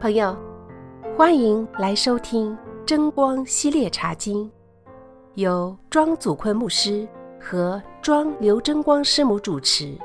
朋友，欢迎来收听真光系列茶经，由庄祖坤牧师和庄刘真光师母主持。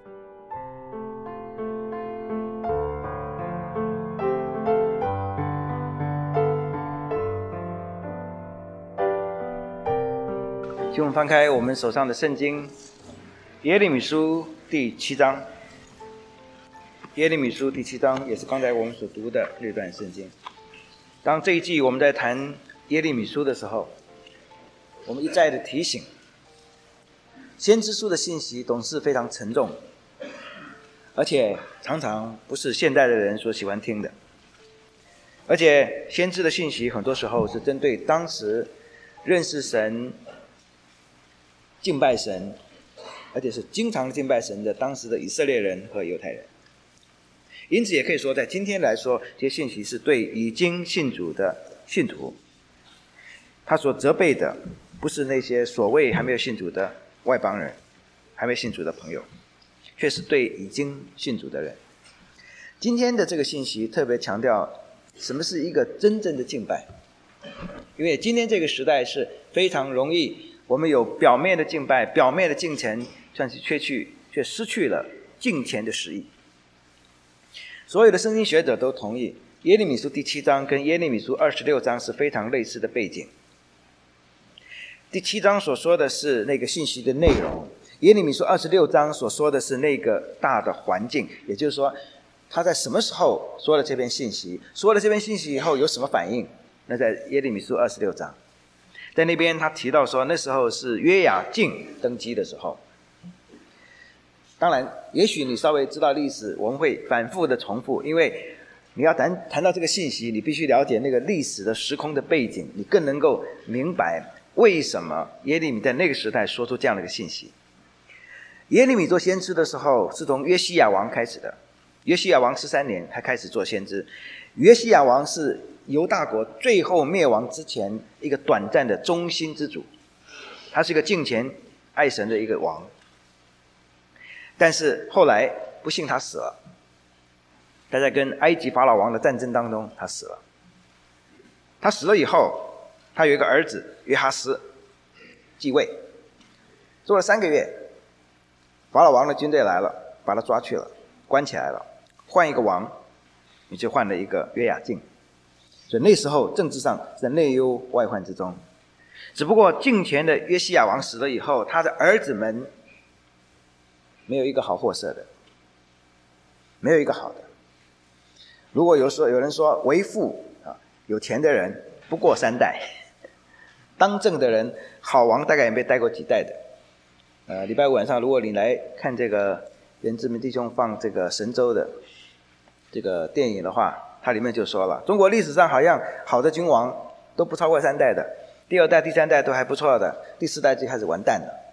请我们翻开我们手上的圣经耶利米书第7章。耶利米书第7章也是刚才我们所读的那段圣经。当这一季我们在谈耶利米书的时候，我们一再的提醒，先知书的信息总是非常沉重，而且常常不是现代的人所喜欢听的。而且先知的信息很多时候是针对当时认识神、敬拜神，而且是经常敬拜神的当时的以色列人和犹太人。因此也可以说，在今天来说，这些信息是对已经信主的信徒，他所责备的不是那些所谓还没有信主的外邦人，还没信主的朋友，却是对已经信主的人。今天的这个信息特别强调什么是一个真正的敬拜，因为今天这个时代是非常容易，我们有表面的敬拜、表面的敬虔，但是却失去了敬虔的实意。所有的圣经学者都同意，耶利米书第7章跟耶利米书26章是非常类似的背景。第7章所说的是那个信息的内容，耶利米书26章所说的是那个大的环境，也就是说他在什么时候说了这篇信息，说了这篇信息以后有什么反应，那在耶利米书26章。在那边他提到说，那时候是约雅敬登基的时候。当然也许你稍微知道历史，我们会反复的重复，因为你要谈到这个信息，你必须了解那个历史的时空的背景，你更能够明白为什么耶利米在那个时代说出这样的一个信息。耶利米做先知的时候是从约西亚王开始的，约西亚王13年才开始做先知。约西亚王是犹大国最后灭亡之前一个短暂的中心之主，他是一个敬虔爱神的一个王。但是后来不幸他死了，他在跟埃及法老王的战争当中他死了。他死了以后，他有一个儿子约哈斯继位，做了3个月，法老王的军队来了，把他抓去了，关起来了，换一个王，你就换了一个约雅敬。所以那时候政治上在内忧外患之中。只不过敬虔的约西亚王死了以后，他的儿子们没有一个好货色的，没有一个好的。如果有人说为父有钱的人不过3代，当政的人好王大概也没待过几代的。礼拜五晚上如果你来看这个原志明弟兄放这个神州的这个电影的话，它里面就说了，中国历史上好像好的君王都不超过3代的，第2代第3代都还不错的，第4代就开始完蛋了。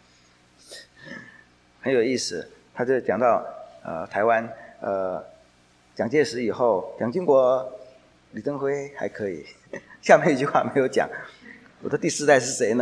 很有意思，他就讲到台湾蒋介石以后，蒋经国、李登辉还可以，下面一句话没有讲，我的第4代是谁呢？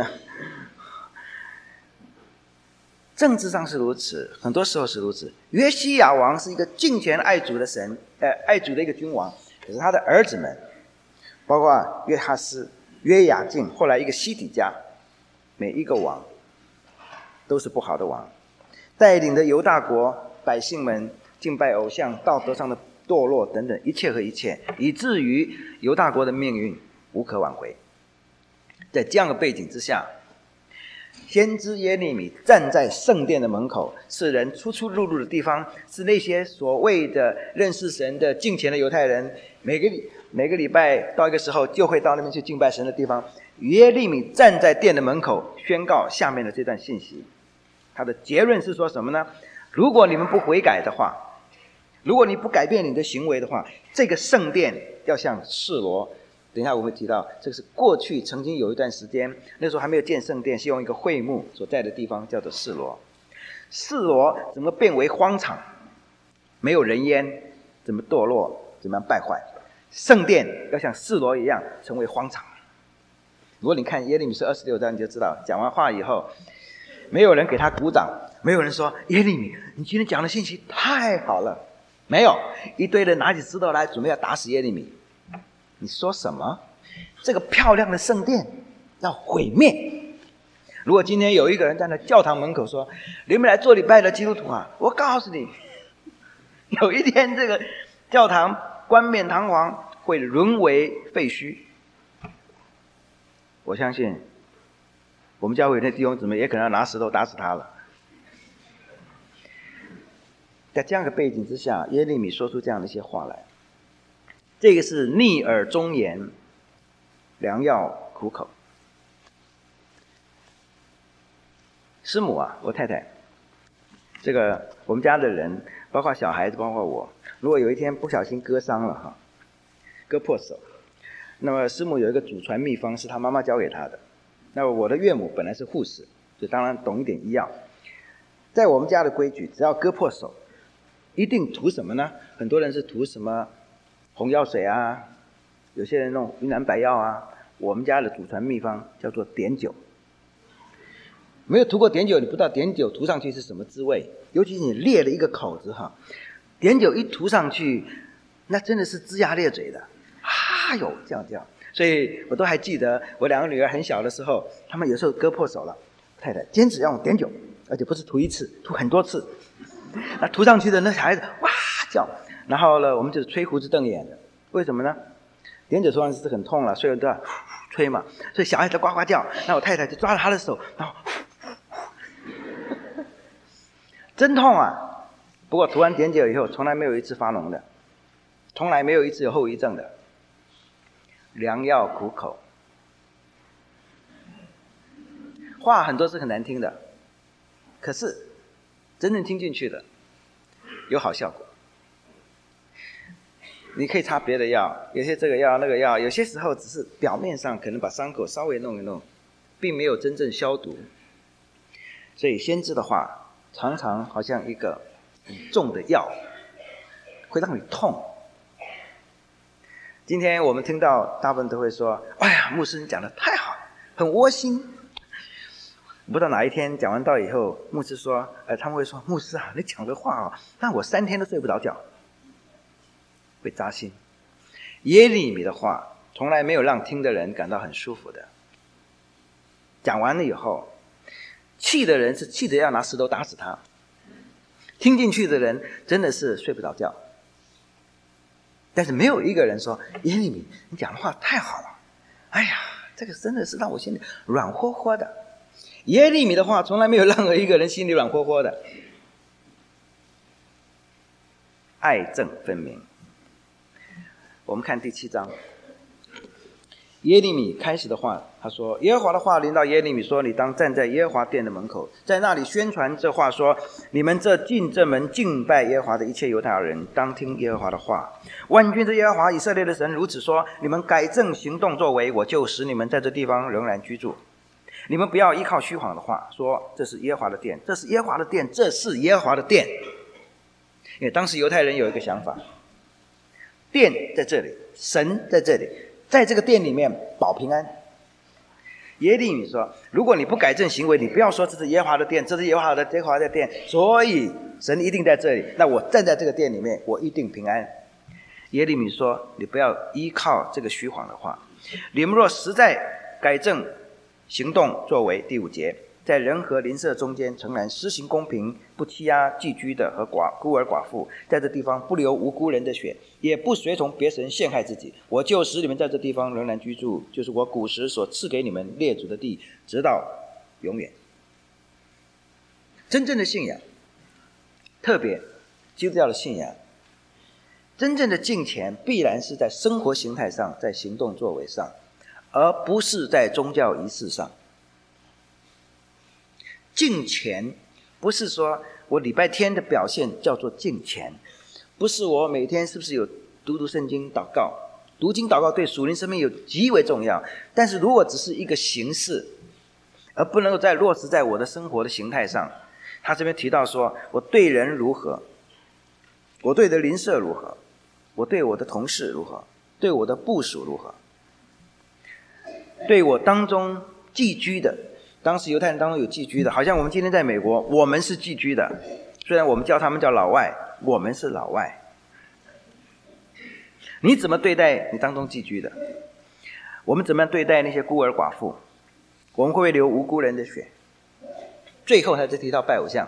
政治上是如此，很多时候是如此。约西亚王是一个敬虔爱主的神，爱主的一个君王，可是他的儿子们，包括约哈斯、约雅敬，后来一个西底家，每一个王都是不好的王，带领的犹大国百姓们敬拜偶像，道德上的堕落等等，一切和一切，以至于犹大国的命运无可挽回。在这样的背景之下，先知耶利米站在圣殿的门口，是人出出入入的地方，是那些所谓的认识神的敬虔的犹太人每个礼拜到一个时候就会到那边去敬拜神的地方。耶利米站在殿的门口宣告下面的这段信息，他的结论是说什么呢？如果你们不悔改的话，如果你不改变你的行为的话，这个圣殿要像示罗，等一下我会提到，这个是过去曾经有一段时间，那时候还没有建圣殿，是用一个会幕所在的地方叫做示罗。示罗怎么变为荒场，没有人烟，怎么堕落，怎么样败坏，圣殿要像示罗一样成为荒场。如果你看耶利米书26章，你就知道，讲完话以后没有人给他鼓掌，没有人说耶利米你今天讲的信息太好了， 没有，一堆人拿起石头来准备要打死耶利米。你说什么？这个漂亮的圣殿要毁灭？如果今天有一个人站在教堂门口说，你们来做礼拜的基督徒啊，我告诉你，有一天这个教堂冠冕堂皇会沦为废墟。我相信我们教会的弟兄姊妹也可能要拿石头打死他了。在这样的背景之下，耶利米说出这样的一些话来，这个是逆耳忠言，良药苦口。师母啊，我太太，这个我们家的人，包括小孩子，包括我，如果有一天不小心割伤了哈，割破手，那么师母有一个祖传秘方是她妈妈教给她的。那么我的岳母本来是护士，就当然懂一点医药。在我们家的规矩，只要割破手，一定涂什么呢？很多人是涂什么红药水啊，有些人弄云南白药啊。我们家的祖传秘方叫做碘酒。没有涂过碘酒，你不知道碘酒涂上去是什么滋味。尤其是你裂了一个口子哈，碘酒一涂上去，那真的是龇牙咧嘴的，哟，这样。所以我都还记得，我两个女儿很小的时候，她们有时候割破手了，太太坚持要用碘酒，而且不是涂一次，涂很多次。那涂上去的那小孩子哇叫，然后呢，我们就是吹胡子瞪眼的。为什么呢？碘酒涂上去是很痛了，所以都要吹嘛，所以小孩子呱呱叫。那我太太就抓着他的手，然后真痛啊！不过涂完碘酒以后，从来没有一次发脓的，从来没有一次有后遗症的。良药苦口，话很多是很难听的，可是真正听进去的有好效果。你可以擦别的药，有些这个药那个药，有些时候只是表面上可能把伤口稍微弄一弄，并没有真正消毒。所以先知的话常常好像一个很重的药，会让你痛。今天我们听到大部分都会说，哎呀，牧师你讲的太好，很窝心。不知道哪一天讲完道以后，牧师说，他们会说，牧师啊，你讲的话啊，让我3天都睡不着觉，会扎心。耶利米的话从来没有让听的人感到很舒服的。讲完了以后，气的人是气得要拿石头打死他，听进去的人真的是睡不着觉。但是没有一个人说，耶利米你讲的话太好了，哎呀，这个真的是让我心里软和和的。耶利米的话从来没有让一个人心里软和和的。爱憎分明。我们看第7章，耶利米开始的话，他说，耶和华的话临到耶利米说，你当站在耶和华殿的门口，在那里宣传这话说，你们进这门敬拜耶和华的一切犹太人，当听耶和华的话。万军之耶和华以色列的神如此说，你们改正行动作为，我就使你们在这地方仍然居住。你们不要依靠虚谎的话，说这是耶和华的殿，这是耶和华的殿，这是耶和华的殿。因为当时犹太人有一个想法，殿在这里，神在这里，在这个殿里面保平安。耶利米说，如果你不改正行为，你不要说这是耶和华的殿，这是耶和华的殿，所以神一定在这里，那我站在这个殿里面，我一定平安。耶利米说，你不要依靠这个虚谎的话，你们若实在改正行动作为，第5节，在人和邻舍中间诚然施行公平，不欺压寄居的和孤儿寡妇，在这地方不流无辜人的血，也不随从别神陷害自己，我就使你们在这地方仍然居住，就是我古时所赐给你们列祖的地，直到永远。真正的信仰，特别基督教的信仰，真正的敬虔必然是在生活形态上，在行动作为上，而不是在宗教仪式上。敬虔不是说我礼拜天的表现叫做敬虔，不是我每天是不是有读圣经祷告，读经祷告对属灵生命有极为重要，但是如果只是一个形式，而不能够再落实在我的生活的形态上。他这边提到说，我对人如何，我对的邻舍如何，我对我的同事如何，对我的部属如何，对我当中寄居的，当时犹太人当中有寄居的，好像我们今天在美国，我们是寄居的，虽然我们叫他们叫老外，我们是老外。 你怎么对待你当中寄居的？我们怎么样对待那些孤儿寡妇？我们会不会流无辜人的血？最后他就提到拜偶像，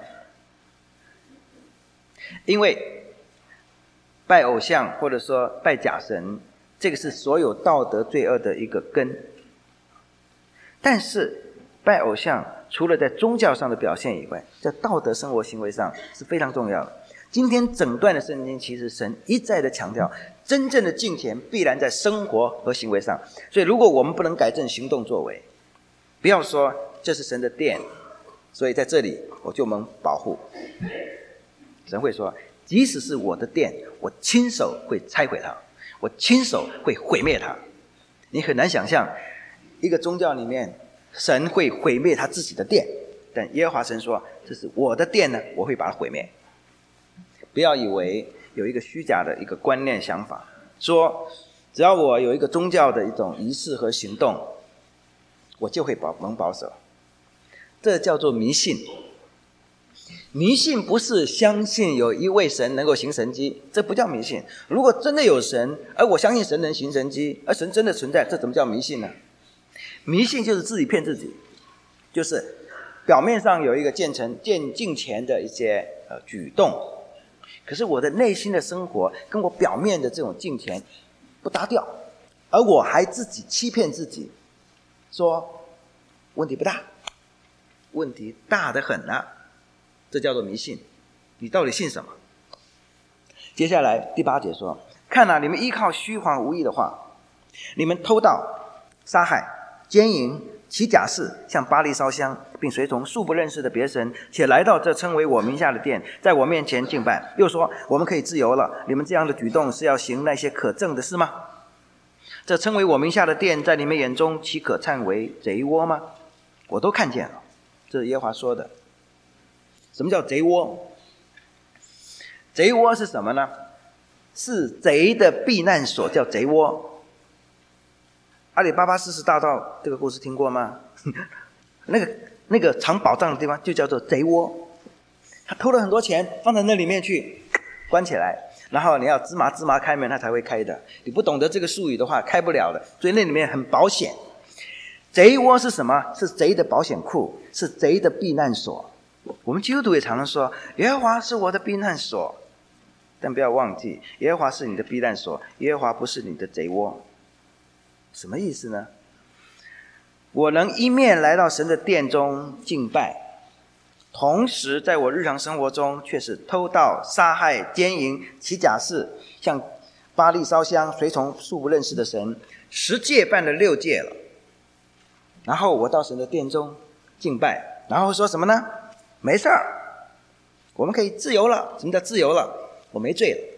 因为拜偶像或者说拜假神，这个是所有道德罪恶的一个根。但是拜偶像除了在宗教上的表现以外，在道德生活行为上是非常重要的。今天整段的圣经，其实神一再的强调，真正的敬虔必然在生活和行为上。所以如果我们不能改正行动作为，不要说这是神的殿，所以在这里我就能保护。神会说，即使是我的殿，我亲手会拆毁它，我亲手会毁灭它。你很难想象一个宗教里面神会毁灭他自己的殿，但耶和华神说，这是我的殿呢，我会把它毁灭。不要以为有一个虚假的一个观念想法，说只要我有一个宗教的一种仪式和行动，我就会能保守。这叫做迷信。迷信不是相信有一位神能够行神迹，这不叫迷信。如果真的有神，而我相信神能行神迹，而神真的存在，这怎么叫迷信呢？迷信就是自己骗自己，就是表面上有一个敬虔的一些举动，可是我的内心的生活跟我表面的这种敬虔不搭调，而我还自己欺骗自己，说问题不大，问题大得很啊，这叫做迷信。你到底信什么？接下来第8节说，看啊，你们依靠虚谎无益的话，你们偷盗、杀害、奸淫、起假誓，向巴力烧香，并随从素不认识的别神，且来到这称为我名下的殿，在我面前敬拜。又说，我们可以自由了。你们这样的举动是要行那些可憎的事吗？这称为我名下的殿，在你们眼中岂可称为贼窝吗？我都看见了。这是耶和华说的。什么叫贼窝？贼窝是什么呢？是贼的避难所，叫贼窝。阿里巴巴40大盗这个故事听过吗？那个藏宝藏的地方就叫做贼窝。他偷了很多钱放在那里面去，关起来，然后你要芝麻开门，他才会开的。你不懂得这个术语的话，开不了的。所以那里面很保险。贼窝是什么？是贼的保险库，是贼的避难所。我们基督徒也常常说，耶和华是我的避难所，但不要忘记，耶和华是你的避难所，耶和华不是你的贼窝。什么意思呢？我能一面来到神的殿中敬拜，同时在我日常生活中却是偷盗、杀害、奸淫、起假誓，向巴力烧香，随从素不认识的神，10戒犯了6戒了。然后我到神的殿中敬拜，然后说什么呢？没事儿，我们可以自由了。什么叫自由了？我没罪了。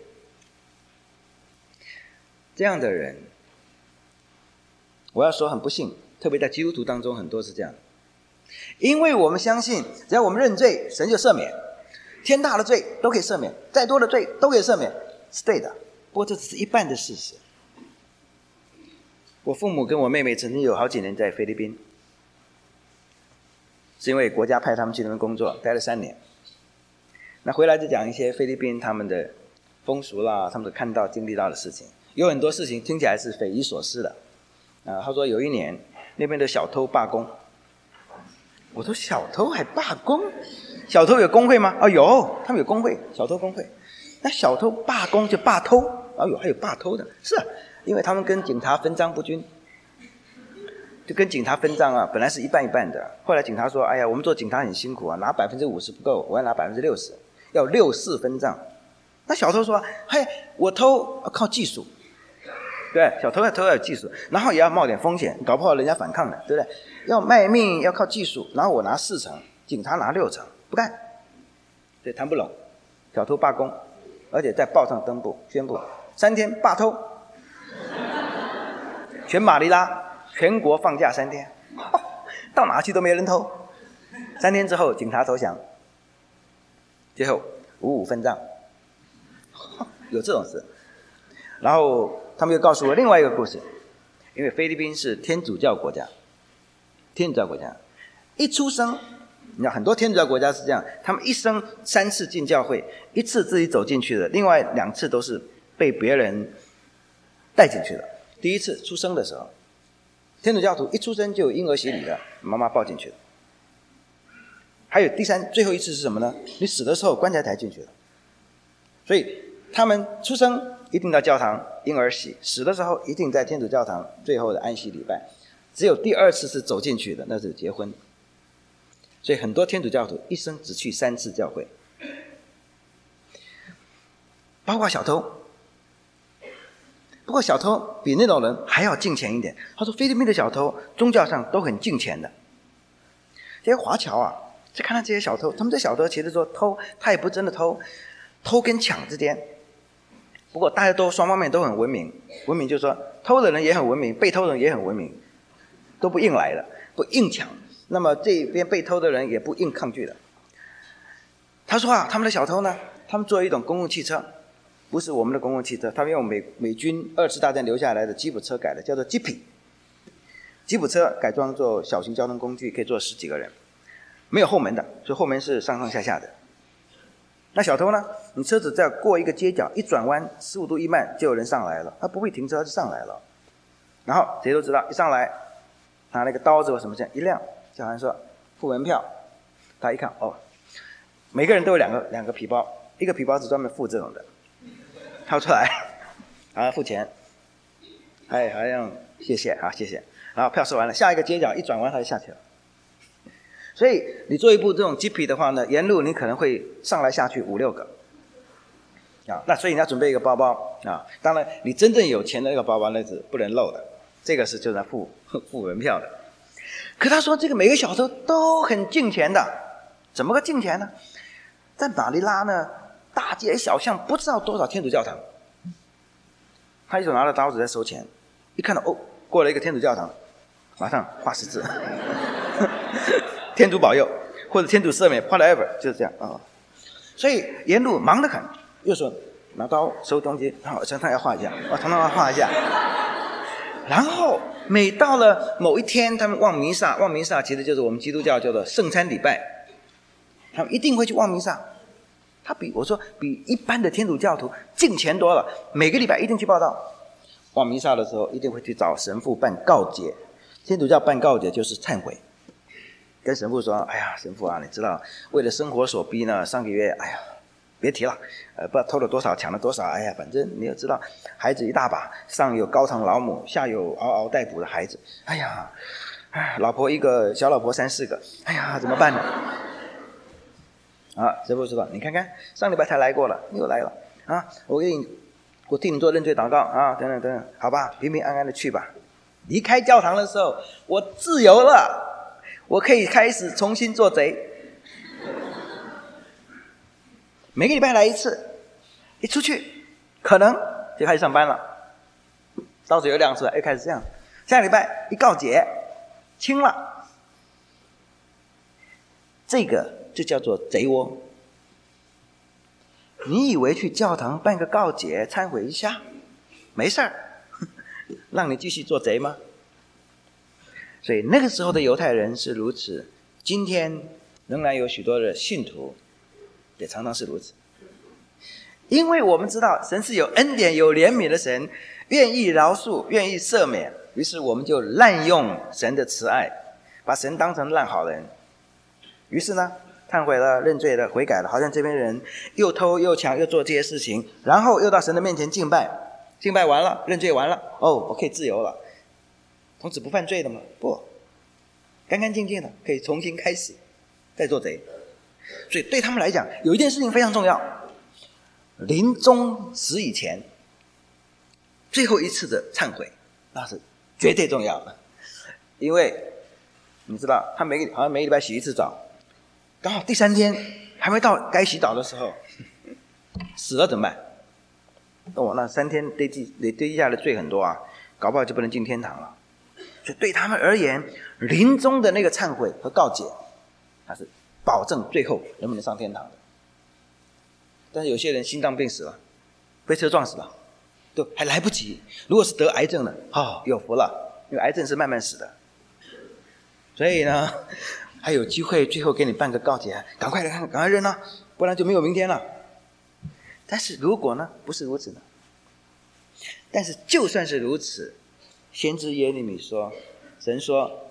这样的人，我要说很不幸，特别在基督徒当中很多是这样，因为我们相信只要我们认罪，神就赦免，天大的罪都可以赦免，再多的罪都可以赦免，是对的。不过这只是一半的事实。我父母跟我妹妹曾经有好几年在菲律宾，是因为国家派他们去那边工作，待了3年。那回来就讲一些菲律宾他们的风俗啦，他们看到经历到的事情，有很多事情听起来是匪夷所思的。他说有一年那边的小偷罢工。我说小偷还罢工？小偷有工会吗？有，他们有工会，小偷工会。那小偷罢工就罢偷？还有罢偷的。是啊，因为他们跟警察分赃不均，就跟警察分账啊，本来是一半一半的。后来警察说，哎呀，我们做警察很辛苦啊，拿50%不够，我要拿60%，要6-4分账。那小偷说，嘿，我偷靠技术，对，小偷要偷要有技术，然后也要冒点风险，搞不好人家反抗的，对不对？要卖命要靠技术，然后我拿4成，警察拿6成，不干，对，谈不拢。小偷罢工，而且在报上登报宣布3天罢偷，全马尼拉全国放假3天，到哪去都没人偷。3天之后警察投降，最后5-5分账，有这种事。然后他们又告诉我另外一个故事，因为菲律宾是天主教国家，一出生，你知道很多天主教国家是这样，他们一生3次进教会，1次自己走进去的，另外2次都是被别人带进去的。第一次出生的时候，天主教徒一出生就有婴儿洗礼的，妈妈抱进去的。还有最后一次是什么呢？你死的时候棺材抬进去的。所以他们出生一定到教堂婴儿洗，死的时候一定在天主教堂最后的安息礼拜。只有第2次是走进去的，那是结婚。所以很多天主教徒一生只去3次教会，包括小偷。不过小偷比那种人还要敬虔一点。他说菲律宾的小偷宗教上都很敬虔的。这些华侨啊，就看到这些小偷，他们这小偷其实说偷，他也不真的偷，偷跟抢之间。不过大家都双方面都很文明，文明就是说偷的人也很文明，被偷的人也很文明，都不硬来的，不硬抢。那么这边被偷的人也不硬抗拒的。他说啊，他们的小偷呢，他们做一种公共汽车，不是我们的公共汽车，他们用美军2次大战留下来的吉普车改的，叫做 Jeep。吉普车改装做小型交通工具，可以坐10几个人，没有后门的，所以后门是上上下下的。那小偷呢，你车子只要过一个街角，一转弯15度一慢，就有人上来了，他不会停车，他就上来了。然后谁都知道，一上来拿那个刀子或什么这样一亮，就好像说付门票。他一看，哦，每个人都有两个皮包，一个皮包是专门付这种的，掏出来，然后付钱，哎，好像谢谢，好谢谢，然后票收完了，下一个街角一转弯他就下去了。所以你做一部这种 Jeep 的话呢，沿路你可能会上来下去5、6个啊。那所以你要准备一个包包啊。当然你真正有钱的那个包包那是不能漏的，这个是就是要付门票的。可他说这个每个小偷都很敬虔的，怎么个敬虔呢？在马尼拉呢，大街小巷不知道多少天主教堂，他一手拿着刀子在收钱，一看到哦，过了一个天主教堂，马上画10字。天主保佑，或者天主赦免 whatever， 就是这样啊。所以沿路忙得很，右手拿刀收东西，然后常常要画一下，常常要画一下。然后每到了某一天，他们望弥撒，望弥撒其实就是我们基督教叫做圣餐礼拜，他们一定会去望弥撒。他比一般的天主教徒敬虔多了，每个礼拜一定去报道。望弥撒的时候一定会去找神父办告解，天主教办告解就是忏悔。跟神父说，哎呀，神父啊，你知道为了生活所逼呢，上个月哎呀别提了，不知道偷了多少，抢了多少，哎呀，反正你也知道，孩子一大把，上有高堂老母，下有嗷嗷待哺的孩子，哎呀，老婆一个，小老婆3、4个，哎呀，怎么办呢？啊，神父说，你看看，上礼拜才来过了，又来了啊，我替你做认罪祷告啊，等等等等，好吧，平平安安的去吧。离开教堂的时候，我自由了。我可以开始重新做贼，每个礼拜来1次，一出去可能就开始上班了，刀子又亮出来，又开始这样。下个礼拜一告解，轻了，这个就叫做贼窝。你以为去教堂办个告解、忏悔一下，没事儿，让你继续做贼吗？所以那个时候的犹太人是如此，今天仍然有许多的信徒也常常是如此。因为我们知道神是有恩典有怜悯的神，愿意饶恕，愿意赦免，于是我们就滥用神的慈爱，把神当成烂好人。于是呢，忏悔了，认罪了，悔改了，好像这边人又偷又抢又做这些事情，然后又到神的面前敬拜，敬拜完了，认罪完了，哦，我可以自由了，从此不犯罪的吗？不，干干净净的，可以重新开始，再做贼。所以对他们来讲，有一件事情非常重要，临终死以前，最后一次的忏悔，那是绝对重要的。因为你知道，他好像每个礼拜洗1次澡，刚好第3天还没到该洗澡的时候，死了怎么办？哦，那3天堆积下的罪很多啊，搞不好就不能进天堂了。所以对他们而言，临终的那个忏悔和告解，它是保证最后能不能上天堂的。但是有些人心脏病死了，被车撞死了，都还来不及。如果是得癌症了，有福了，因为癌症是慢慢死的。所以呢，还有机会最后给你办个告解，赶快来看，赶快认啊，不然就没有明天了。但是如果呢，不是如此呢？ 但是就算是如此，先知耶利米说，神说，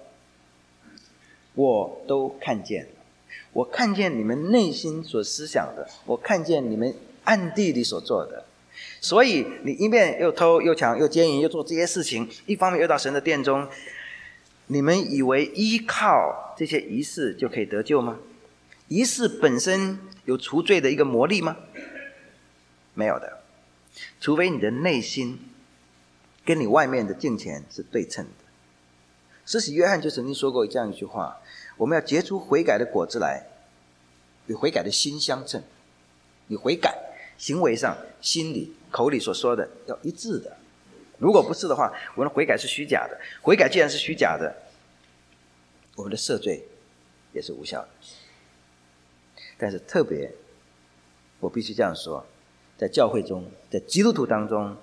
我都看见了，我看见你们内心所思想的，我看见你们暗地里所做的，所以你一面又偷又抢又奸淫又做这些事情，一方面又到神的殿中，你们以为依靠这些仪式就可以得救吗？仪式本身有除罪的一个魔力吗？没有的，除非你的内心跟你外面的敬虔是对称的。施洗约翰就曾经说过这样一句话，我们要结出悔改的果子来，与悔改的心相称。你悔改行为上心里口里所说的要一致的，如果不是的话，我们的悔改是虚假的。悔改既然是虚假的，我们的赦罪也是无效的。但是特别我必须这样说，在教会中，在基督徒当中，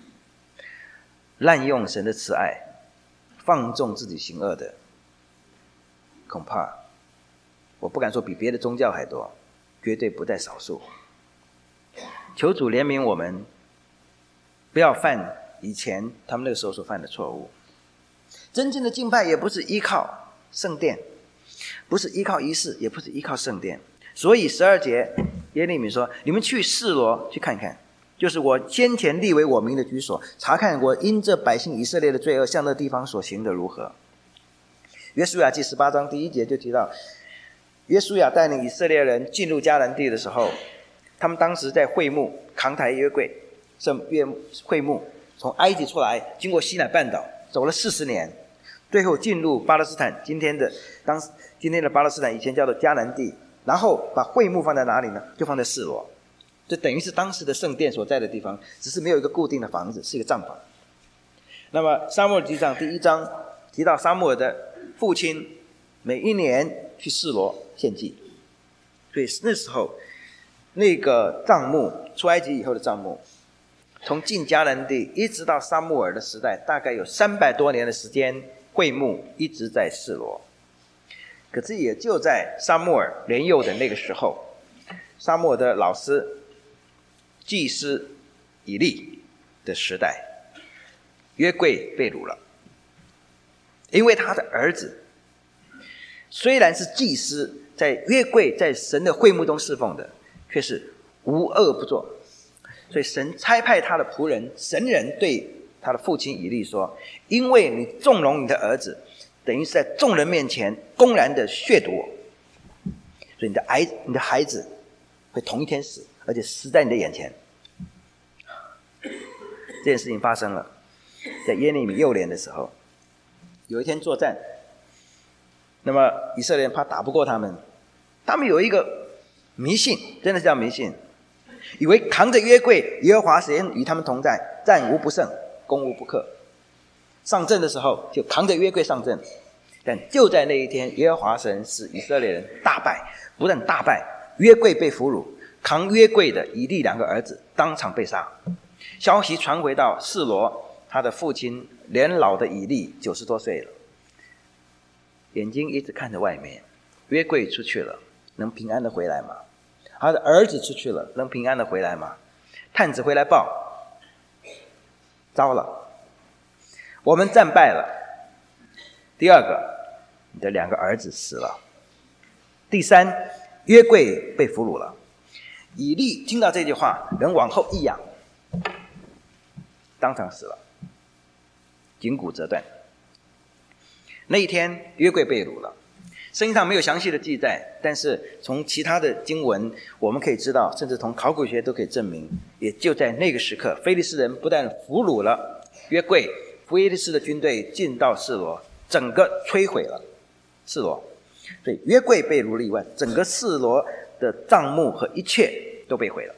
滥用神的慈爱，放纵自己行恶的，恐怕我不敢说比别的宗教还多，绝对不在少数。求主怜悯我们，不要犯以前他们那个时候所犯的错误。真正的敬拜也不是依靠圣殿，不是依靠仪式，也不是依靠圣殿。所以12节耶利米说，你们去示罗去看看，就是我先前立为我名的居所，查看我因这百姓以色列的罪恶向那地方所行的如何。约书亚记18章第1节就提到，约书亚带领以色列人进入迦南地的时候，他们当时在会幕扛抬约柜，会幕从埃及出来，经过西乃半岛走了40年，最后进入巴勒斯坦，今天的巴勒斯坦以前叫做迦南地，然后把会幕放在哪里呢？就放在示罗，这等于是当时的圣殿所在的地方，只是没有一个固定的房子，是一个帐篷。那么撒母耳记上第1章提到撒母耳的父亲每一年去示罗献祭，所以那时候那个帐幕，出埃及以后的帐幕，从进迦南地一直到撒母耳的时代，大概有300多年的时间，会幕一直在示罗。可是也就在撒母耳年幼的那个时候，撒母耳的老师祭司以利的时代，约柜被掳了。因为他的儿子虽然是祭司，在约柜在神的会幕中侍奉的，却是无恶不作，所以神差派他的仆人神人对他的父亲以利说，因为你纵容你的儿子，等于是在众人面前公然的亵渎我，所以你的孩子会同一天死，而且死在你的眼前。这件事情发生了，在耶利米幼年的时候，有一天作战，那么以色列人怕打不过他们有一个迷信，真的是叫迷信，以为扛着约柜，耶和华神与他们同在，战无不胜，攻无不克。上阵的时候就扛着约柜上阵，但就在那一天，耶和华神使以色列人大败，不但大败，约柜被俘虏，扛约柜的以利2个儿子当场被杀。消息传回到示罗，他的父亲年老的以利90多岁了，眼睛一直看着外面，约柜出去了，能平安的回来吗？他的儿子出去了，能平安的回来吗？探子回来报，糟了，我们战败了。第2个，你的2个儿子死了。第3，约柜被俘虏了。以利听到这句话，人往后一仰，当场死了，颈骨折断。那一天约柜被掳了，圣经上没有详细的记载，但是从其他的经文我们可以知道，甚至从考古学都可以证明，也就在那个时刻，非利士人不但俘虏了约柜，非利士的军队进到示罗，整个摧毁了示罗。所以约柜被掳了以外，整个示罗的帐幕和一切都被毁了。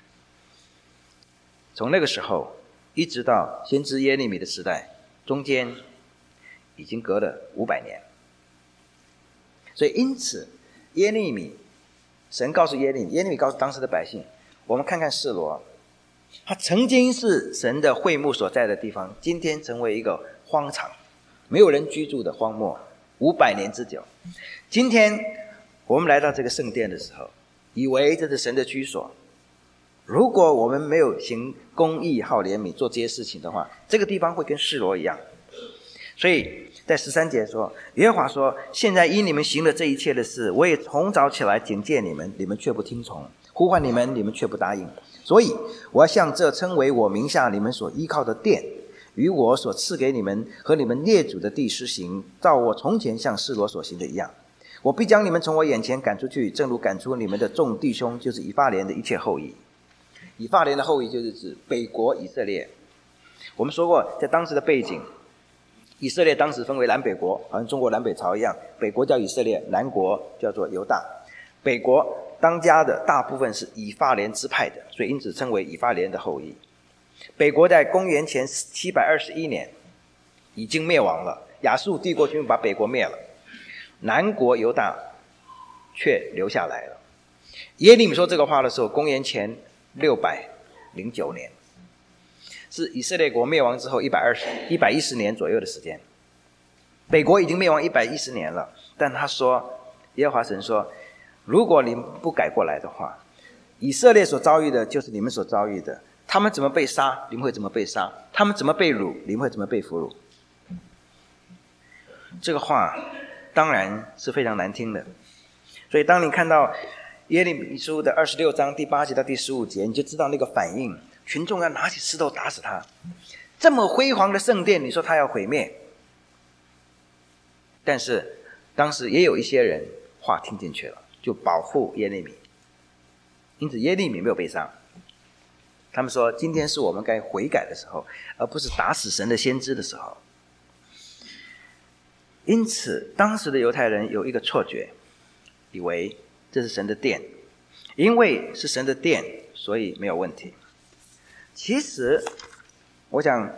从那个时候一直到先知耶利米的时代，中间已经隔了500年。所以因此耶利米，神告诉耶利米，耶利米告诉当时的百姓，我们看看示罗，它曾经是神的会幕所在的地方，今天成为一个荒场，没有人居住的荒漠，500年之久。今天我们来到这个圣殿的时候，以为这是神的居所， 如果我们没有行公义、好怜悯，做这些事情的话，这个地方会跟示罗一样。所以在13节说，耶和华说，现在因你们行了这一切的事，我也从早起来警戒你们，你们却不听从，呼唤你们，你们却不答应。所以我要向这称为我名下你们所依靠的殿，与我所赐给你们和你们列祖的地施行，照我从前向示罗所行的一样。我必将你们从我眼前赶出去，正如赶出你们的众弟兄，就是以法莲的一切后裔。以法莲的后裔就是指北国以色列。我们说过，在当时的背景，以色列当时分为南北国，好像中国南北朝一样，北国叫以色列，南国叫做犹大。北国当家的大部分是以法莲支派的，所以因此称为以法莲的后裔。北国在公元前721年已经灭亡了，亚述帝国军把北国灭了，南国犹大却留下来了。耶利米说这个话的时候，公元前609年，是以色列国灭亡之后110年左右的时间。北国已经灭亡110年了，但他说，耶和华神说，如果你们不改过来的话，以色列所遭遇的就是你们所遭遇的。他们怎么被杀，你们会怎么被杀；他们怎么被掳，你们会怎么被俘虏。这个话当然是非常难听的。所以当你看到耶利米书的26章第8节到第15节，你就知道那个反应，群众要拿起石头打死他。这么辉煌的圣殿，你说他要毁灭。但是当时也有一些人话听进去了，就保护耶利米，因此耶利米没有被杀。他们说，今天是我们该悔改的时候，而不是打死神的先知的时候。因此当时的犹太人有一个错觉，以为这是神的殿，因为是神的殿，所以没有问题。其实我想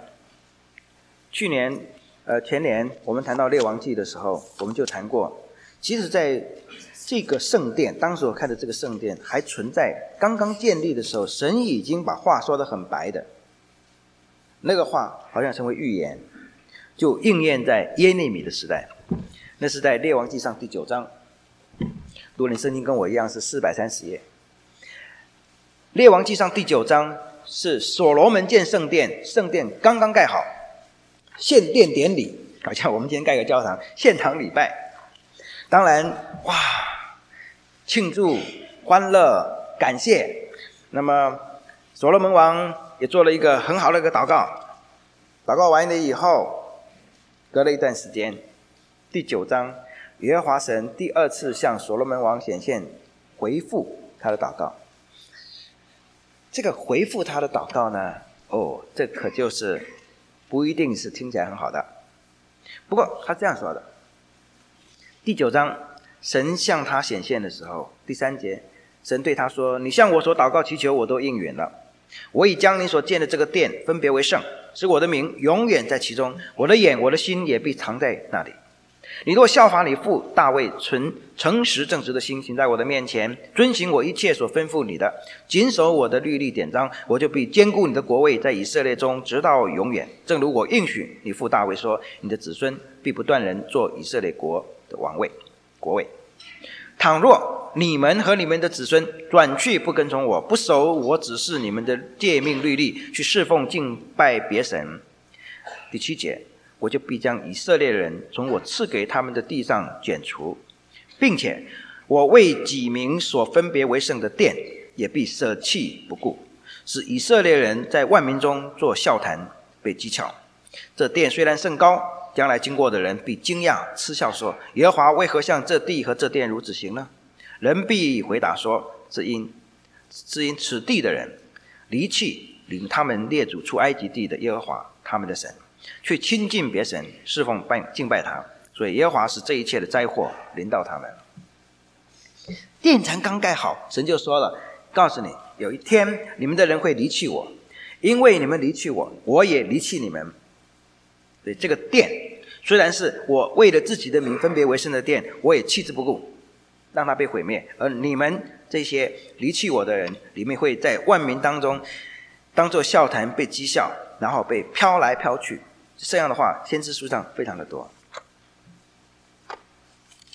前年我们谈到列王记的时候，我们就谈过，其实在这个圣殿，当时我看的这个圣殿还存在，刚刚建立的时候，神已经把话说得很白的，那个话好像成为预言，就应验在耶利米的时代。那是在列王记上第9章，如果你圣经跟我一样是430页，列王记上第9章是所罗门建圣殿，圣殿刚刚盖好，献殿典礼，好像我们今天盖个教堂，献堂礼拜。当然哇，庆祝欢乐感谢。那么所罗门王也做了一个很好的一个祷告，祷告完了以后，隔了一段时间，第9章耶和华神第2次向所罗门王显现，回复他的祷告。这个回复他的祷告呢，这可就是不一定是听起来很好的。不过他这样说的，第9章神向他显现的时候，第3节，神对他说，你向我所祷告祈求，我都应允了。我已将你所建的这个殿分别为圣，使我的名永远在其中，我的眼我的心也必藏在那里。你若效法你父大卫存诚实正直的心，行在我的面前，遵行我一切所吩咐你的，谨守我的律例典章，我就必坚固你的国位在以色列中，直到永远。正如我应许你父大卫说，你的子孙必不断人做以色列国的国位。倘若你们和你们的子孙转去不跟从我，不守我指示你们的诫命律例，去侍奉敬拜别神，第7节，我就必将以色列人从我赐给他们的地上剪除，并且我为己名所分别为圣的殿也必舍弃不顾，使以色列人在万民中做笑谈，被讥诮。这殿虽然甚高，将来经过的人必惊讶嗤笑说，耶和华为何向这地和这殿如此行呢？人必回答说，是因此地的人离弃领他们列祖出埃及地的耶和华他们的神，去亲近别神，侍奉敬拜他，所以耶和华使这一切的灾祸临到他们。殿才刚盖好，神就说了，告诉你，有一天你们的人会离弃我，因为你们离弃我，我也离弃你们。所以这个殿虽然是我为了自己的名分别为圣的殿，我也弃之不顾，让它被毁灭。而你们这些离弃我的人，里面会在万民当中当作笑谈，被讥笑，然后被飘来飘去。这样的话，先知书上非常的多。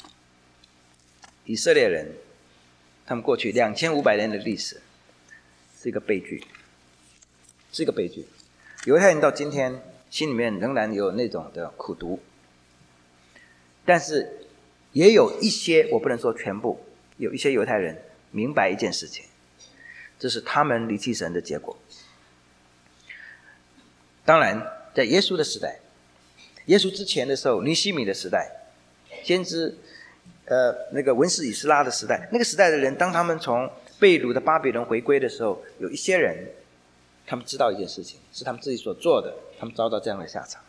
以色列人他们过去2500年的历史， 是一个悲剧，是一个悲剧。犹太人到今天心里面仍然有那种的苦毒，但是也有一些，我不能说全部，有一些犹太人明白一件事情，这是他们离弃神的结果。当然在耶稣的时代，耶稣之前的时候，尼希米的时代，先知那个文士以斯拉的时代，那个时代的人，当他们从被掳的巴比伦回归的时候，有一些人他们知道一件事情，是他们自己所做的，他们遭到这样的下场。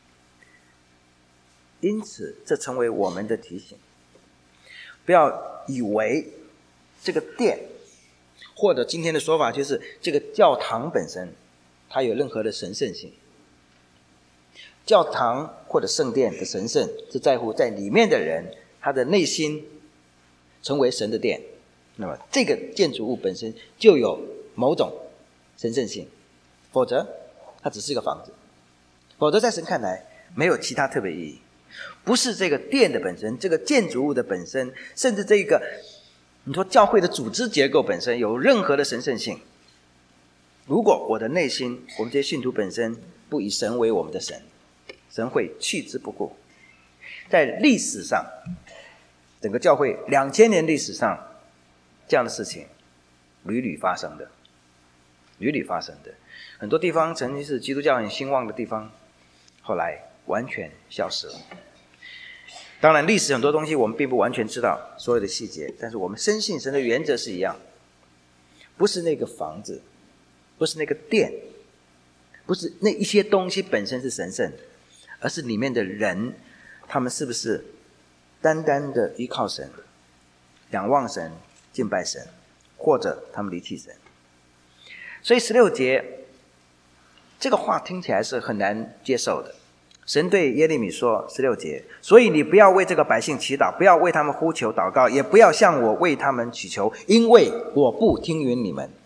因此这成为我们的提醒，不要以为这个殿，或者今天的说法就是这个教堂本身它有任何的神圣性。教堂或者圣殿的神圣是在乎在里面的人他的内心成为神的殿，那么这个建筑物本身就有某种神圣性，否则它只是一个房子，否则在神看来没有其他特别意义。不是这个殿的本身，这个建筑物的本身，甚至这个你说教会的组织结构本身有任何的神圣性，如果我的内心，我们这些信徒本身不以神为我们的神，神会弃之不顾。在历史上，整个教会2000年历史上，这样的事情屡屡发生的，屡屡发生的。很多地方曾经是基督教很兴旺的地方，后来完全消失了。当然历史很多东西我们并不完全知道所有的细节，但是我们深信神的原则是一样，不是那个房子，不是那个殿，不是那一些东西本身是神圣的，而是里面的人，他们是不是单单的依靠神，仰望神，敬拜神，或者他们离弃神。所以16节这个话听起来是很难接受的。神对耶利米说16节，所以你不要为这个百姓祈祷，不要为他们呼求祷告，也不要向我为他们祈求，因为我不听允你们。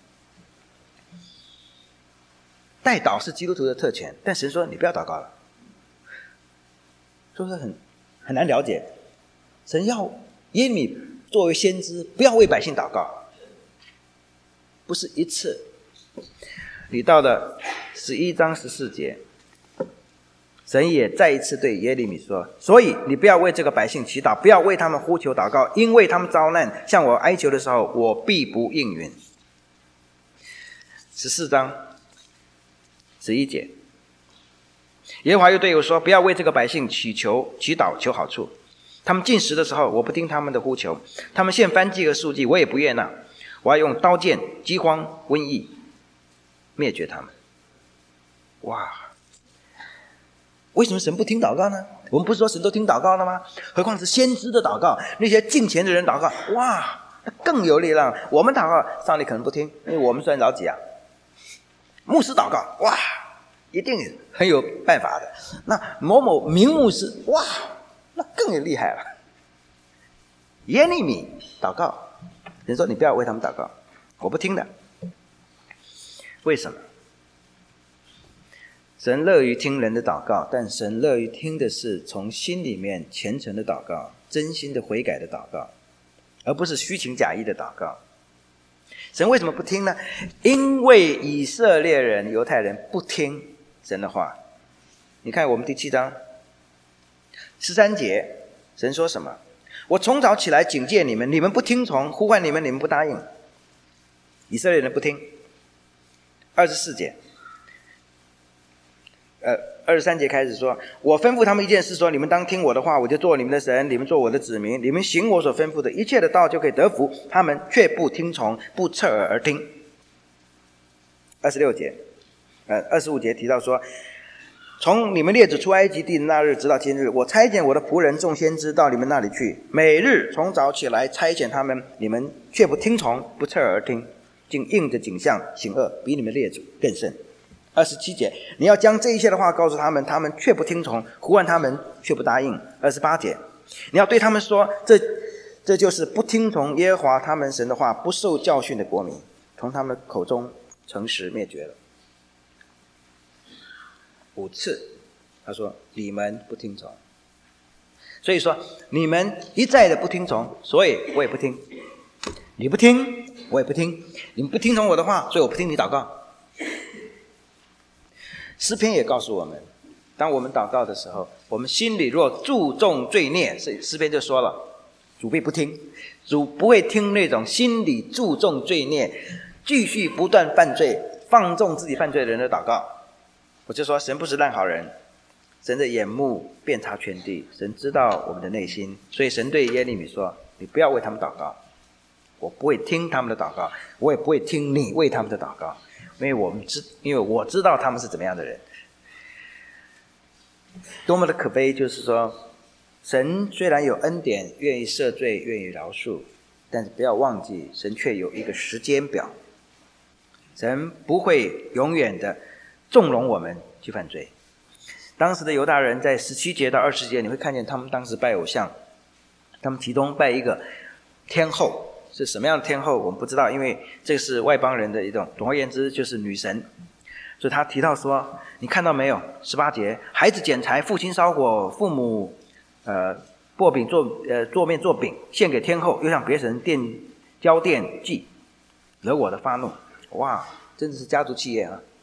代祷是基督徒的特权，但神说你不要祷告了，是不是很难了解？神要耶利米作为先知不要为百姓祷告，不是一次。你到了11章14节，神也再一次对耶利米说，所以你不要为这个百姓祈祷，不要为他们呼求祷告，因为他们遭难向我哀求的时候，我必不应允。14章11节，耶和华又对我说，不要为这个百姓祈祷求好处，他们进食的时候，我不听他们的呼求，他们献燔祭和素祭，我也不悦纳，我要用刀剑、饥荒、瘟疫灭绝他们。哇，为什么神不听祷告呢？我们不是说神都听祷告了吗？何况是先知的祷告，那些敬虔的人祷告，哇，那更有力量。我们祷告上帝可能不听，因为我们算着急啊。牧师祷告，哇，一定很有办法的。那某某名牧师，哇，那更厉害了。耶利米祷告，人说你不要为他们祷告，我不听的。为什么？神乐于听人的祷告，但神乐于听的是从心里面虔诚的祷告，真心的悔改的祷告，而不是虚情假意的祷告。神为什么不听呢？因为以色列人、犹太人不听神的话。你看我们第7章13节，神说什么？我从早起来警戒你们，你们不听从，呼唤你们，你们不答应。以色列人不听。24节23节开始说，我吩咐他们一件事，说你们当听我的话，我就做你们的神，你们做我的子民，你们行我所吩咐的一切的道，就可以得福。他们却不听从，不侧耳而听。26节25节提到说，从你们列祖出埃及地的那日直到今日，我差遣我的仆人众先知到你们那里去，每日从早起来差遣他们，你们却不听从，不侧耳而听，竟应着景象行恶，比你们列祖更甚。27节，你要将这一切的话告诉他们，他们却不听从，呼唤他们却不答应。28节，你要对他们说，这就是不听从耶和华他们神的话，不受教训的国民，从他们的口中诚实灭绝了。5次他说你们不听从，所以说你们一再的不听从，所以我也不听。你不听， 我也不听。你们不听从我的话，所以我不听你祷告。诗篇也告诉我们，当我们祷告的时候，我们心里若注重罪孽，诗篇就说了，主必不听，主不会听那种心里注重罪孽，继续不断犯罪，放纵自己犯罪的人的祷告。我就说，神不是烂好人，神的眼目遍察全地，神知道我们的内心，所以神对耶利米说，你不要为他们祷告，我不会听他们的祷告，我也不会听你为他们的祷告，因为我知道他们是怎么样的人。多么的可悲，就是说神虽然有恩典，愿意赦罪，愿意饶恕，但是不要忘记神却有一个时间表，神不会永远的纵容我们去犯罪。当时的犹大人在17节到20节，你会看见他们当时拜偶像，他们其中拜一个天后，是什么样的天后我们不知道，因为这是外邦人的一种，总而言之就是女神。所以他提到说，你看到没有，18节，孩子捡柴，父亲烧火，父母做面做饼献给天后，又向别神交奠祭，惹我的发怒。哇，真的是家族企业啊！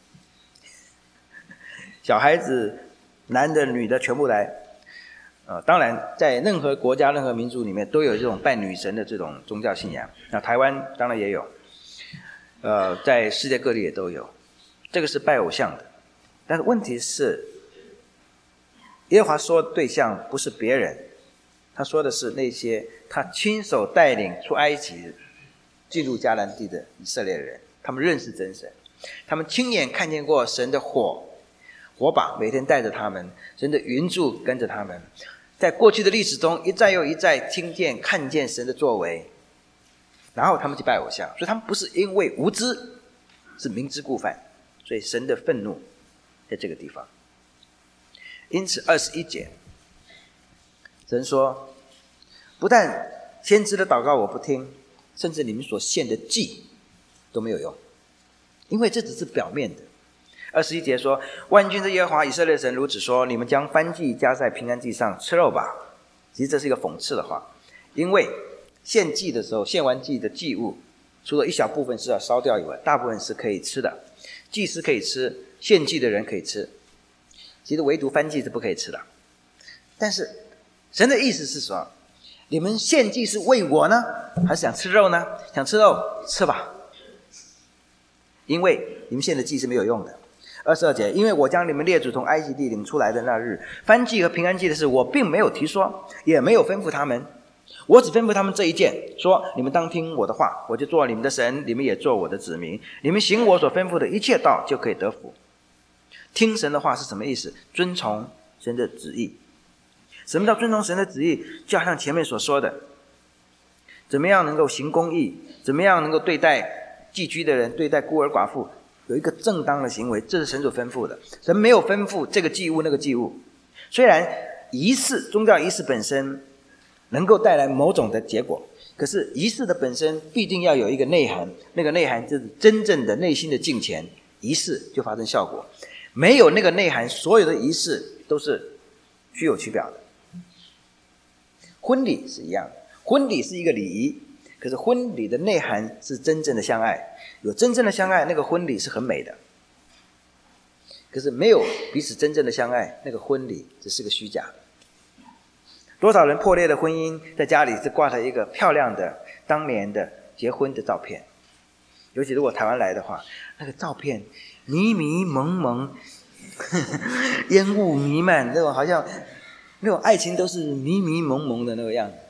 小孩子男的女的全部来。当然在任何国家任何民族里面都有这种拜女神的这种宗教信仰，那台湾当然也有，在世界各地也都有，这个是拜偶像的。但是问题是，耶和华说的对象不是别人，他说的是那些他亲手带领出埃及进入迦南地的以色列人，他们认识真神，他们亲眼看见过神的火把每天带着他们，神的云柱跟着他们，在过去的历史中一再又一再听见看见神的作为，然后他们去拜偶像。所以他们不是因为无知，是明知故犯，所以神的愤怒在这个地方。因此21节神说，不但先知的祷告我不听，甚至你们所献的祭都没有用，因为这只是表面的。21节说，万军之耶和华以色列神如此说，你们将燔祭加在平安祭上，吃肉吧。其实这是一个讽刺的话，因为献祭的时候，献完祭的祭物除了一小部分是要烧掉以外，大部分是可以吃的，祭司可以吃，献祭的人可以吃，其实唯独燔祭是不可以吃的。但是神的意思是说，你们献祭是为我呢，还是想吃肉呢？想吃肉吃吧，因为你们献的祭是没有用的。22节，因为我将你们列祖从埃及地领出来的那日，燔祭和平安祭的事我并没有提说，也没有吩咐他们，我只吩咐他们这一件，说你们当听我的话，我就做你们的神，你们也做我的子民，你们行我所吩咐的一切道，就可以得福。听神的话是什么意思？遵从神的旨意。什么叫遵从神的旨意？就好像前面所说的，怎么样能够行公义，怎么样能够对待寄居的人，对待孤儿寡妇，有一个正当的行为，这是神所吩咐的。神没有吩咐这个祭物那个祭物。虽然仪式，宗教仪式本身能够带来某种的结果，可是仪式的本身必定要有一个内涵，那个内涵就是真正的内心的敬虔，仪式就发生效果。没有那个内涵，所有的仪式都是虚有其表的。婚礼是一样的，婚礼是一个礼仪，可是婚礼的内涵是真正的相爱，有真正的相爱，那个婚礼是很美的。可是没有彼此真正的相爱，那个婚礼只是个虚假。多少人破裂的婚姻，在家里是挂着一个漂亮的当年的结婚的照片，尤其如果台湾来的话，那个照片迷迷蒙蒙，烟雾弥漫，那种好像那种爱情都是迷迷蒙蒙的那个样子。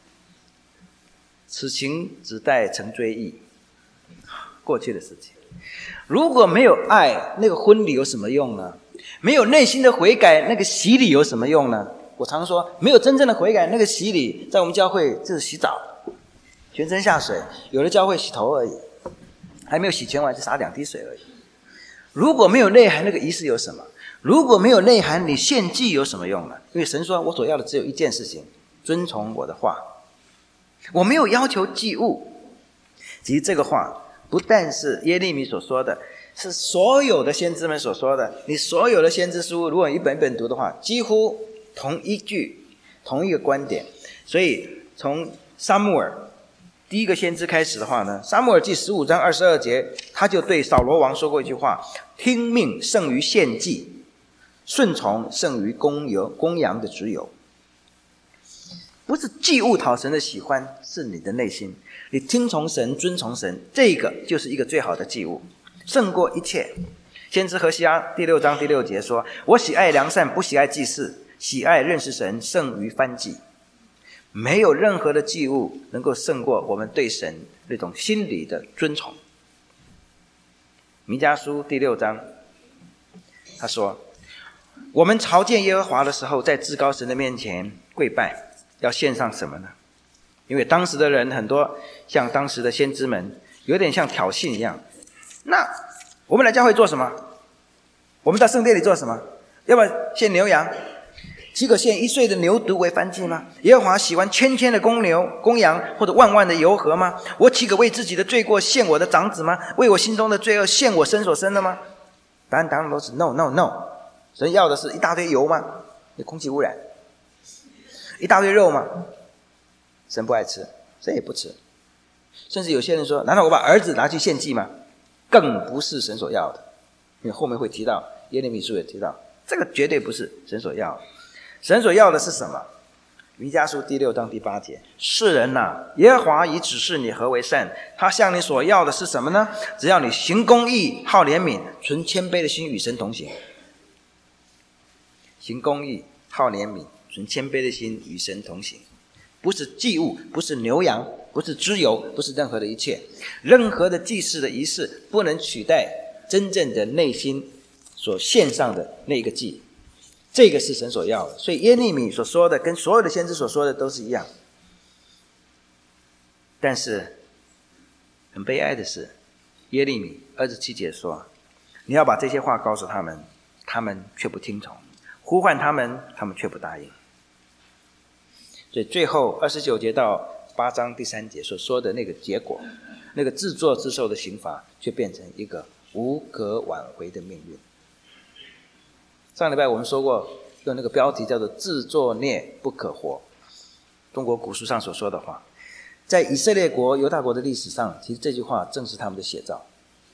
此情只待成追忆，过去的事情。如果没有爱，那个婚礼有什么用呢？没有内心的悔改，那个洗礼有什么用呢？我常说，没有真正的悔改，那个洗礼在我们教会就是洗澡，全身下水，有的教会洗头而已，还没有洗全完就洒2滴水而已。如果没有内涵，那个仪式有什么？如果没有内涵，你献祭有什么用呢？因为神说，我所要的只有一件事情，遵从我的话。我没有要求祭物。其实这个话不但是耶利米所说的，是所有的先知们所说的。你所有的先知书，如果一本本读的话，几乎同一句同一个观点。所以从撒母耳第一个先知开始的话呢，撒母耳记15章22节，他就对扫罗王说过一句话：听命胜于献祭，顺从胜于公羊的脂油。不是祭物讨神的喜欢，是你的内心，你听从神，遵从神，这个就是一个最好的祭物，胜过一切。先知何西阿第6章第6节说：我喜爱良善，不喜爱祭祀，喜爱认识神胜于燔祭。没有任何的祭物能够胜过我们对神那种心理的尊崇。弥迦书第6章他说，我们朝见耶和华的时候，在至高神的面前跪拜，要献上什么呢？因为当时的人很多像当时的先知们，有点像挑衅一样。那我们来教会做什么？我们到圣殿里做什么？要不要献牛羊？岂可献1岁的牛犊为燔祭吗？耶和华喜欢千千的公牛、公羊，或者万万的油河吗？我岂可为自己的罪过献我的长子吗？为我心中的罪恶献我身所生的吗？答案当然都是 no no no。 神要的是一大堆油吗？有空气污染。一大堆肉吗？神不爱吃，神也不吃。甚至有些人说，难道我把儿子拿去献祭吗？更不是神所要的。因为后面会提到，耶利米书也提到，这个绝对不是神所要的。神所要的是什么？弥迦书第6章第8节，世人啊，耶和华已指示你何为善，他向你所要的是什么呢？只要你行公义，好怜悯，存谦卑的心，与神同行。行公义，好怜悯，存谦卑的心，与神同行。不是祭物，不是牛羊，不是脂油，不是任何的一切。任何的祭祀的仪式不能取代真正的内心所献上的那个祭。这个是神所要的。所以耶利米所说的跟所有的先知所说的都是一样。但是很悲哀的是，耶利米27节说，你要把这些话告诉他们，他们却不听从，呼唤他们，他们却不答应。所以最后29节到8章第3节所说的那个结果，那个自作自受的刑罚，却变成一个无可挽回的命运。上礼拜我们说过，用那个标题叫做自作孽不可活，中国古书上所说的话。在以色列国犹大国的历史上，其实这句话正是他们的写照。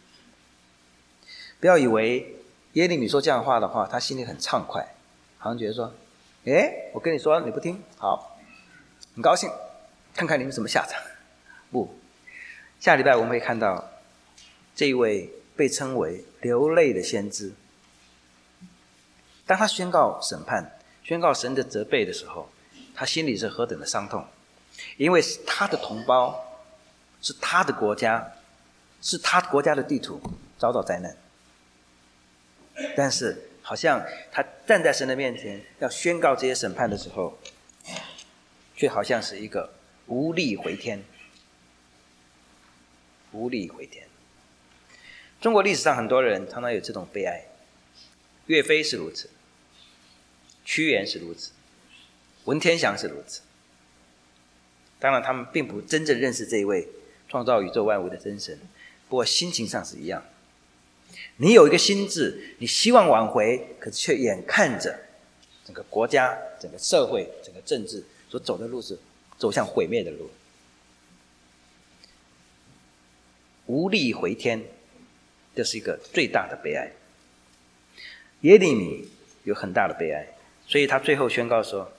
不要以为耶利米说这样的话的话，他心里很畅快，好像觉得说，我跟你说你不听，好，很高兴，看看你们什么下场。不，下礼拜我们会看到这一位被称为流泪的先知，当他宣告审判，宣告神的责备的时候，他心里是何等的伤痛。因为是他的同胞，是他的国家，是他国家的地图遭到灾难。但是好像他站在神的面前要宣告这些审判的时候，却好像是一个无力回天。无力回天。中国历史上很多人常常有这种悲哀，岳飞是如此，屈原是如此，文天祥是如此。当然他们并不真正认识这一位创造宇宙万物的真神，不过心情上是一样。你有一个心智，你希望挽回，可是却眼看着整个国家、整个社会、整个政治所走的路是走向毁灭的路，无力回天，这是一个最大的悲哀。耶利米有很大的悲哀，所以他最后宣告说，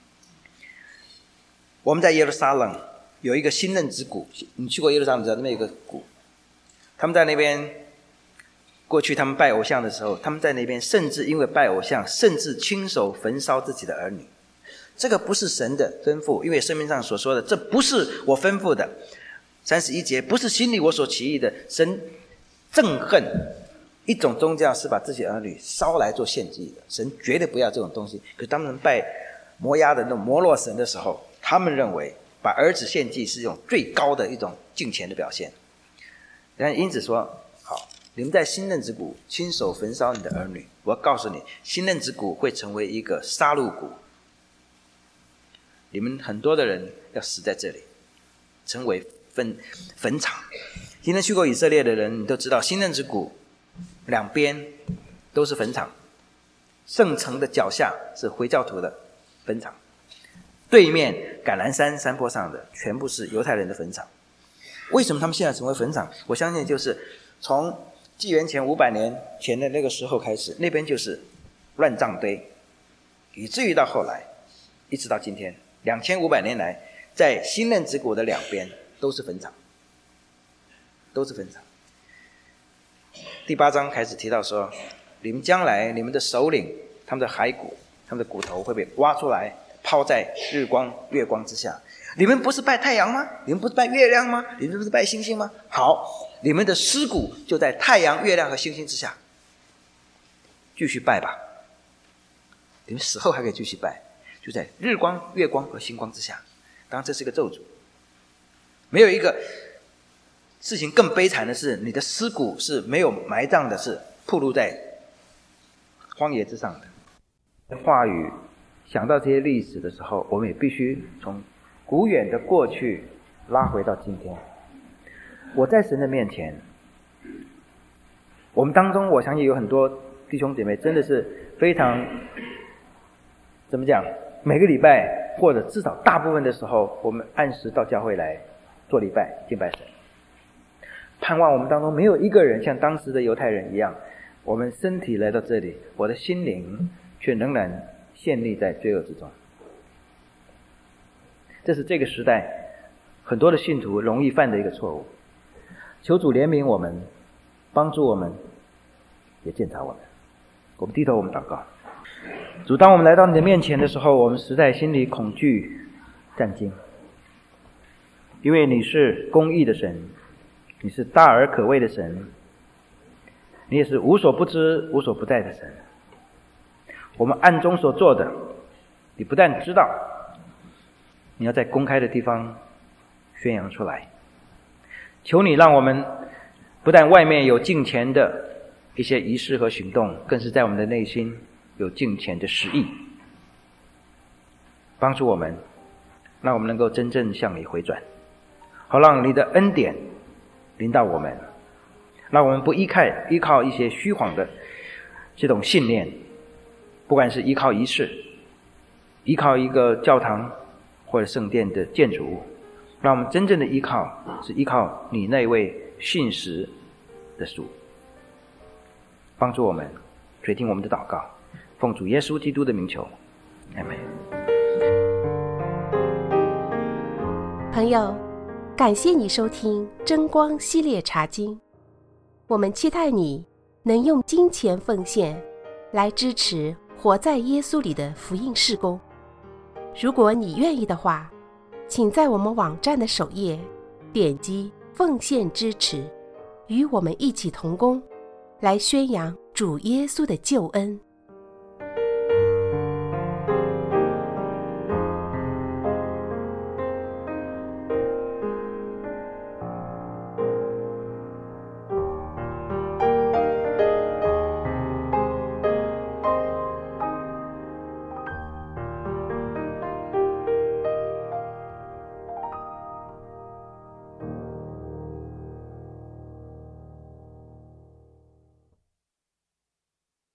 我们在耶路撒冷有一个新任之谷，你去过耶路撒冷知道那边有个谷，他们在那边，过去他们拜偶像的时候，他们在那边甚至因为拜偶像，甚至亲手焚烧自己的儿女。这个不是神的吩咐，因为圣经上所说的，这不是我吩咐的。31节，不是心里我所起意的。神憎恨一种宗教是把自己的儿女烧来做献祭的，神绝对不要这种东西。可是当人拜摩押的那种摩洛神的时候，他们认为把儿子献祭是一种最高的一种敬虔的表现。因此说，好，你们在新任之谷亲手焚烧你的儿女，我要告诉你，新任之谷会成为一个杀戮谷，你们很多的人要死在这里，成为坟场。今天去过以色列的人，你都知道新任之谷两边都是坟场，圣城的脚下是回教徒的坟场，对面橄榄山山坡上的全部是犹太人的坟场。 为什么他们现在成为坟场？我相信就是从纪元前500年前的那个时候开始，那边就是乱葬堆，以至于到后来一直到今天2500年来，在新任之国的两边都是坟场，都是坟场。第8章开始提到说，你们将来你们的首领他们的骸骨他们的骨头会被挖出来抛在日光月光之下。你们不是拜太阳吗？你们不是拜月亮吗？你们不是拜星星吗？好，你们的尸骨就在太阳月亮和星星之下，继续拜吧。你们死后还可以继续拜，就在日光月光和星光之下。当然这是一个咒诅，没有一个事情更悲惨的是，你的尸骨是没有埋葬的，是暴露在荒野之上的。话语想到这些历史的时候，我们也必须从古远的过去拉回到今天。我在神的面前，我们当中我相信有很多弟兄姐妹真的是非常怎么讲，每个礼拜或者至少大部分的时候，我们按时到教会来做礼拜敬拜神。盼望我们当中没有一个人像当时的犹太人一样，我们身体来到这里，我的心灵却仍然陷溺在罪恶之中。这是这个时代很多的信徒容易犯的一个错误。求主怜悯我们，帮助我们，也鉴察我们。我们低头，我们祷告。主，当我们来到你的面前的时候，我们实在心里恐惧战惊，因为你是公义的神，你是大而可畏的神，你也是无所不知无所不在的神。我们暗中所做的，你不但知道，你要在公开的地方宣扬出来。求你让我们不但外面有敬虔的一些仪式和行动，更是在我们的内心有敬虔的实意。帮助我们，让我们能够真正向你回转，好让你的恩典临到我们，让我们不依靠一些虚晃的这种信念，不管是依靠仪式，依靠一个教堂或者圣殿的建筑物，让我们真正的依靠是依靠你那位信实的主。帮助我们垂听我们的祷告，奉主耶稣基督的名求，阿们。 朋友，感谢你收听真光系列查经，我们期待你能用金钱奉献来支持活在耶稣里的福音事工。如果你愿意的话，请在我们网站的首页点击奉献支持，与我们一起同工，来宣扬主耶稣的救恩。